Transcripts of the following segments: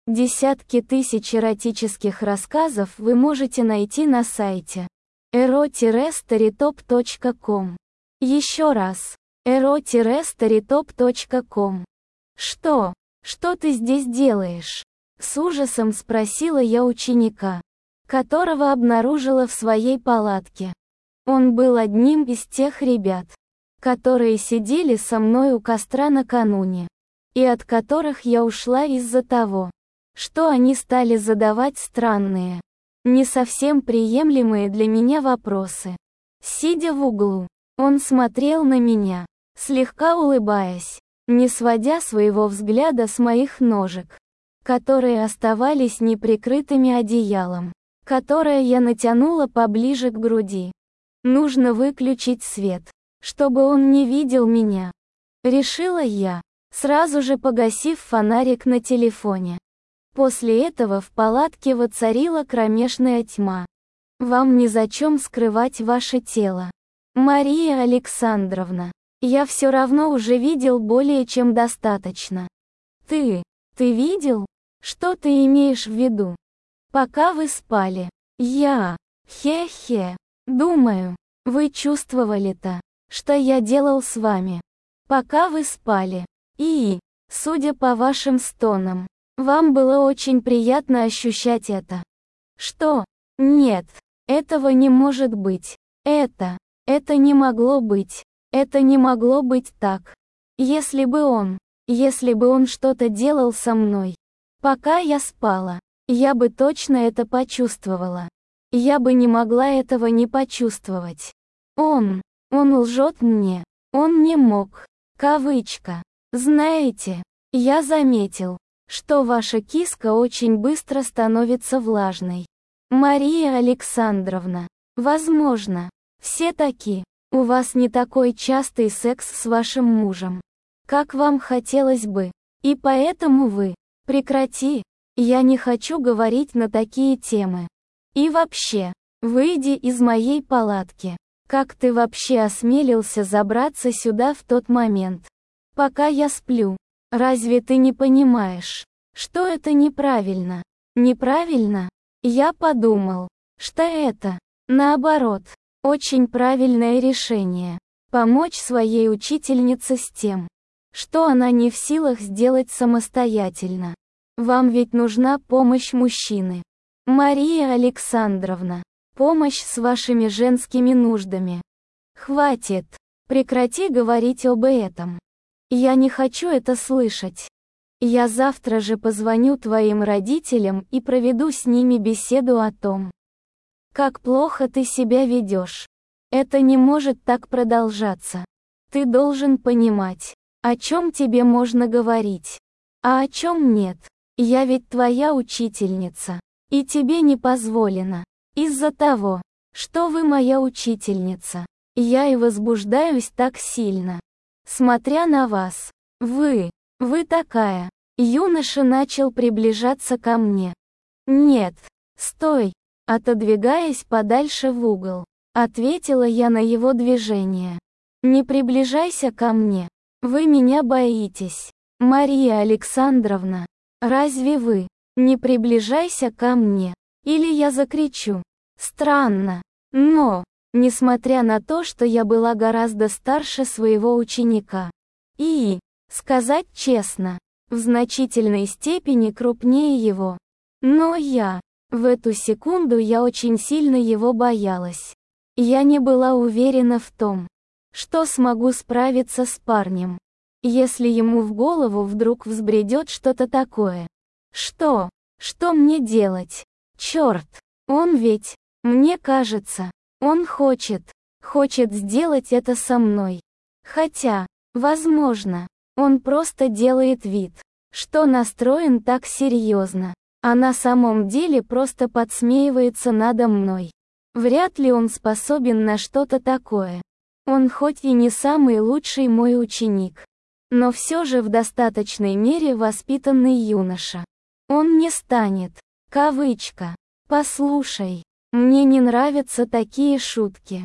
Десятки тысяч эротических рассказов вы можете найти на сайте ero-storytop.com. Еще раз. ero-storytop.com. Что ты здесь делаешь? С ужасом спросила я ученика, которого обнаружила в своей палатке. Он был одним из тех ребят, которые сидели со мной у костра накануне, и от которых я ушла из-за того, что они стали задавать странные, не совсем приемлемые для меня вопросы. Сидя в углу, он смотрел на меня, слегка улыбаясь, не сводя своего взгляда с моих ножек, которые оставались неприкрытыми одеялом, которое я натянула поближе к груди. Нужно выключить свет, чтобы он не видел меня, решила я, сразу же погасив фонарик на телефоне. После этого в палатке воцарила кромешная тьма. Вам незачем скрывать ваше тело, Мария Александровна. Я все равно уже видел более чем достаточно. Ты видел? Что ты имеешь в виду? Пока вы спали. Хе-хе. Думаю, вы чувствовали-то, что я делал с вами, пока вы спали. И, судя по вашим стонам, вам было очень приятно ощущать это. Что? Нет, этого не может быть. Это не могло быть. Это не могло быть так. Если бы он что-то делал со мной, пока я спала, я бы точно это почувствовала. Я бы не могла этого не почувствовать. Он лжет мне. Он не мог. Кавычка. Знаете, я заметил, что ваша киска очень быстро становится влажной. Мария Александровна, возможно, все таки, у вас не такой частый секс с вашим мужем, как вам хотелось бы, и поэтому вы, прекрати, я не хочу говорить на такие темы. И вообще, выйди из моей палатки. Как ты вообще осмелился забраться сюда в тот момент, пока я сплю? Разве ты не понимаешь, что это неправильно? Неправильно? Я подумал, что это, наоборот, очень правильное решение. Помочь своей учительнице с тем, что она не в силах сделать самостоятельно. Вам ведь нужна помощь мужчины. Мария Александровна, помощь с вашими женскими нуждами. Хватит. Прекрати говорить об этом. Я не хочу это слышать. Я завтра же позвоню твоим родителям и проведу с ними беседу о том, как плохо ты себя ведешь. Это не может так продолжаться. Ты должен понимать, о чем тебе можно говорить, а о чем нет. Я ведь твоя учительница, и тебе не позволено. Из-за того, что вы моя учительница, я и возбуждаюсь так сильно. Смотря на вас, вы такая. Юноша начал приближаться ко мне. Нет, стой, отодвигаясь подальше в угол, ответила я на его движение. Не приближайся ко мне. Вы меня боитесь. Мария Александровна, разве вы? Не приближайся ко мне, или я закричу. Странно, но, несмотря на то, что я была гораздо старше своего ученика, и, сказать честно, в значительной степени крупнее его, но в эту секунду я очень сильно его боялась. Я не была уверена в том, что смогу справиться с парнем, если ему в голову вдруг взбредет что-то такое. Что мне делать? Черт, он ведь, мне кажется, он хочет сделать это со мной. Хотя, возможно, он просто делает вид, что настроен так серьезно, а на самом деле просто подсмеивается надо мной. Вряд ли он способен на что-то такое. Он хоть и не самый лучший мой ученик, но все же в достаточной мере воспитанный юноша. Он не станет. Кавычка. Послушай, мне не нравятся такие шутки.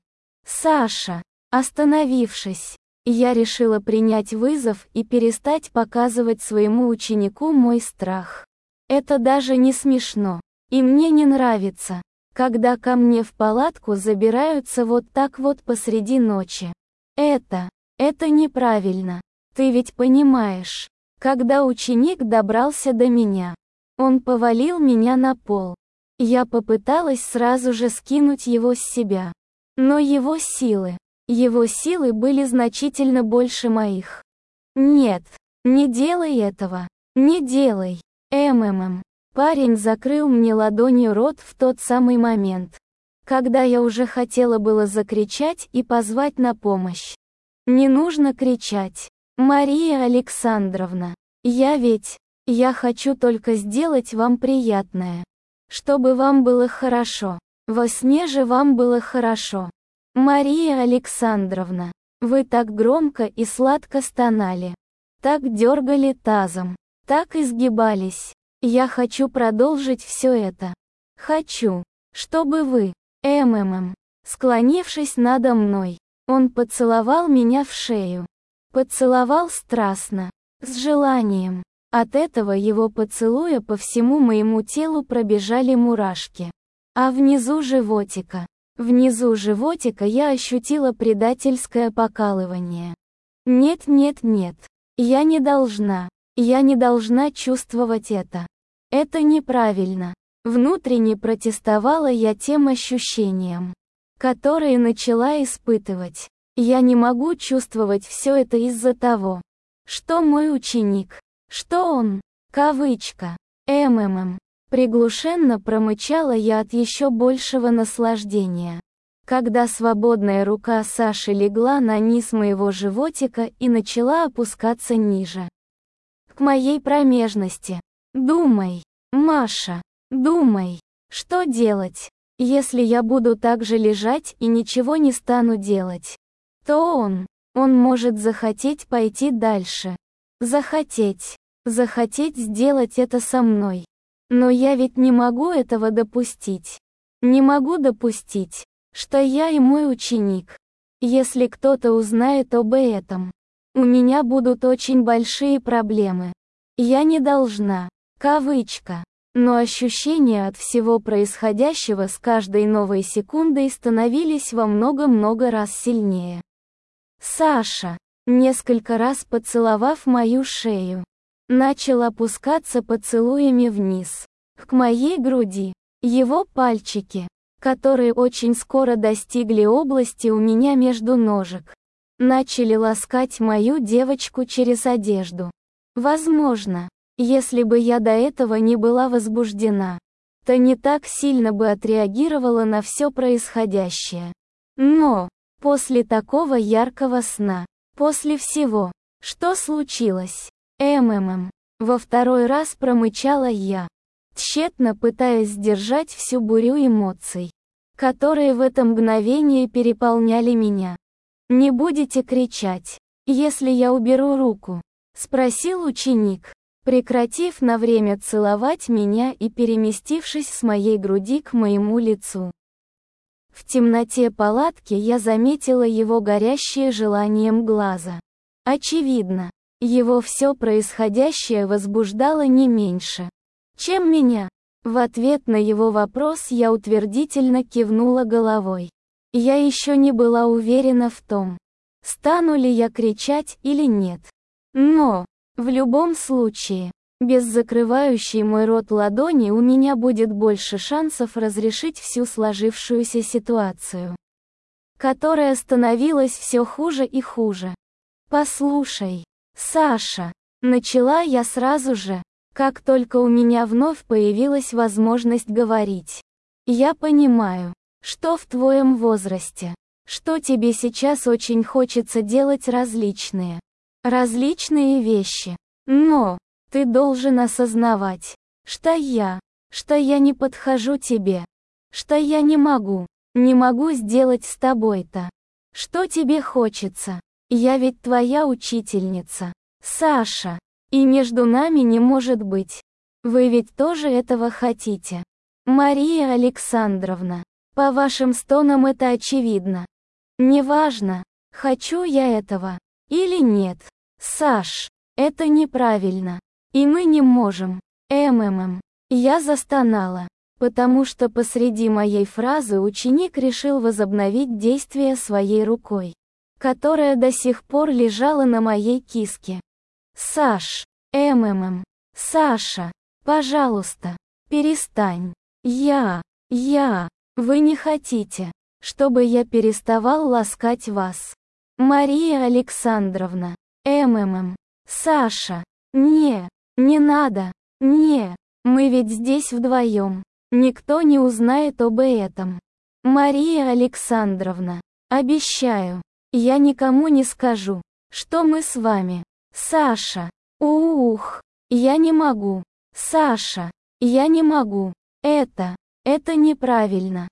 Саша, остановившись, я решила принять вызов и перестать показывать своему ученику мой страх. Это даже не смешно. И мне не нравится, когда ко мне в палатку забираются вот так вот посреди ночи. Это неправильно. Ты ведь понимаешь. Когда ученик добрался до меня, он повалил меня на пол. Я попыталась сразу же скинуть его с себя. Но его силы были значительно больше моих. Нет, не делай этого, не делай. Парень закрыл мне ладонью рот в тот самый момент, когда я уже хотела было закричать и позвать на помощь. Не нужно кричать. Мария Александровна, я хочу только сделать вам приятное. Чтобы вам было хорошо. Во сне же вам было хорошо. Мария Александровна, вы так громко и сладко стонали. Так дергали тазом. Так изгибались. Я хочу продолжить все это. Хочу, чтобы вы, склонившись надо мной, он поцеловал меня в шею. Поцеловал страстно, с желанием. От этого его поцелуя по всему моему телу пробежали мурашки. А внизу животика я ощутила предательское покалывание. Нет, я не должна чувствовать это. Это неправильно. Внутренне протестовала я тем ощущениям, которые начала испытывать. Я не могу чувствовать все это из-за того, что мой ученик, что он, кавычка, приглушенно промычала я от еще большего наслаждения, когда свободная рука Саши легла на низ моего животика и начала опускаться ниже. К моей промежности. Думай, Маша, думай, что делать, если я буду так же лежать и ничего не стану делать. То он может захотеть пойти дальше. Захотеть сделать это со мной. Но я ведь не могу этого допустить. Не могу допустить, что я и мой ученик. Если кто-то узнает об этом, у меня будут очень большие проблемы. Я не должна, кавычка. Но ощущения от всего происходящего с каждой новой секундой становились во много-много раз сильнее. Саша, несколько раз поцеловав мою шею, начал опускаться поцелуями вниз, к моей груди. Его пальчики, которые очень скоро достигли области у меня между ножек, начали ласкать мою девочку через одежду. Возможно, если бы я до этого не была возбуждена, то не так сильно бы отреагировала на все происходящее. Но, после такого яркого сна, после всего, что случилось, во второй раз промычала я, тщетно пытаясь сдержать всю бурю эмоций, которые в это мгновение переполняли меня. «Не будете кричать, если я уберу руку?» — спросил ученик, прекратив на время целовать меня и переместившись с моей груди к моему лицу. В темноте палатки я заметила его горящее желанием глаза. Очевидно, его все происходящее возбуждало не меньше, чем меня. В ответ на его вопрос я утвердительно кивнула головой. Я еще не была уверена в том, стану ли я кричать или нет. Но, в любом случае, без закрывающей мой рот ладони у меня будет больше шансов разрешить всю сложившуюся ситуацию, которая становилась все хуже и хуже. «Послушай, Саша», — начала я сразу же, как только у меня вновь появилась возможность говорить. «Я понимаю, что в твоем возрасте, что тебе сейчас очень хочется делать различные вещи. Но, ты должен осознавать, что я не подхожу тебе, что я не могу сделать с тобой-то, что тебе хочется. Я ведь твоя учительница, Саша, и между нами не может быть. Вы ведь тоже этого хотите. Мария Александровна, по вашим стонам это очевидно. Неважно, хочу я этого или нет. Саш, это неправильно, и мы не можем Я застонала, потому что посреди моей фразы ученик решил возобновить действие своей рукой, которая до сих пор лежала на моей киске. Саш, Саша, пожалуйста, перестань. Вы не хотите, чтобы я переставал ласкать вас. Мария Александровна, Саша, не надо, мы ведь здесь вдвоем, никто не узнает об этом. Мария Александровна, обещаю, я никому не скажу, что мы с вами. Саша, я не могу. Саша, я не могу. Это неправильно.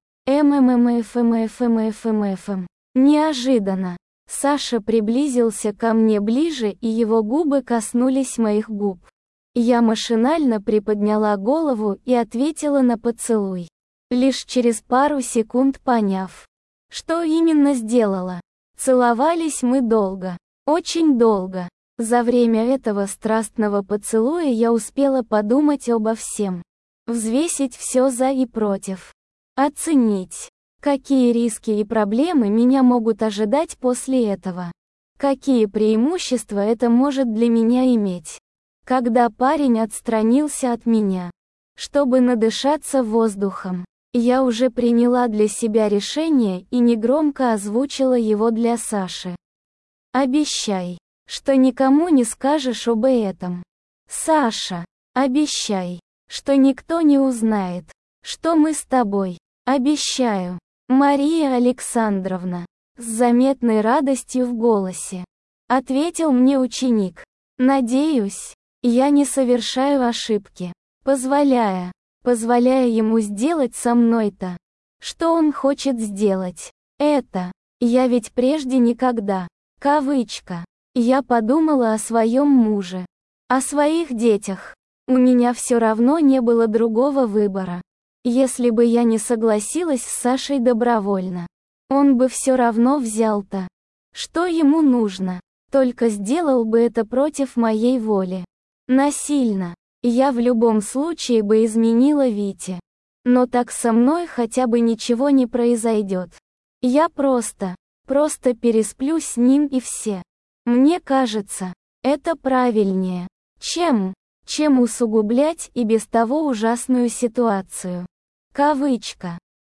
Неожиданно. Саша приблизился ко мне ближе, и его губы коснулись моих губ. Я машинально приподняла голову и ответила на поцелуй, лишь через пару секунд поняв, что именно сделала. Целовались мы долго, очень долго. За время этого страстного поцелуя я успела подумать обо всем, взвесить все за и против, оценить, какие риски и проблемы меня могут ожидать после этого, какие преимущества это может для меня иметь. Когда парень отстранился от меня, чтобы надышаться воздухом, я уже приняла для себя решение и негромко озвучила его для Саши. Обещай, что никому не скажешь об этом. Саша, обещай, что никто не узнает, что мы с тобой. Обещаю. Мария Александровна, с заметной радостью в голосе, ответил мне ученик. Надеюсь, я не совершаю ошибки, позволяя ему сделать со мной то, что он хочет сделать. Я ведь прежде никогда, кавычка, я подумала о своем муже, о своих детях. У меня все равно не было другого выбора. Если бы я не согласилась с Сашей добровольно, он бы все равно взял то, что ему нужно, только сделал бы это против моей воли. Насильно. Я в любом случае бы изменила Вите. Но так со мной хотя бы ничего не произойдет. Я просто пересплю с ним и все. Мне кажется, это правильнее, чем усугублять и без того ужасную ситуацию. Кавычка.